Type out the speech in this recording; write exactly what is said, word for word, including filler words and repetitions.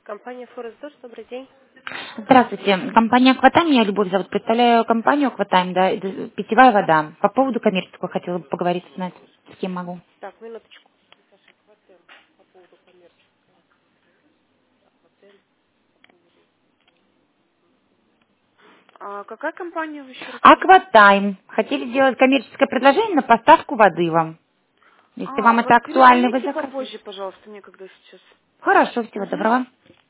Компания Форестдорс, добрый день. Здравствуйте. Компания Акватайм, меня Любовь зовут. Представляю компанию Акватайм, да, это питьевая вода. По поводу коммерческого хотела бы поговорить, узнать, с кем могу. Так, минуточку. А какая компания, вы еще раз скажите? Акватайм. Хотели сделать коммерческое предложение на поставку воды вам. Если А, вам вот это актуально, вы перезвоните заказываете. попозже, пожалуйста, некогда сейчас. Хорошо, всего Угу. доброго.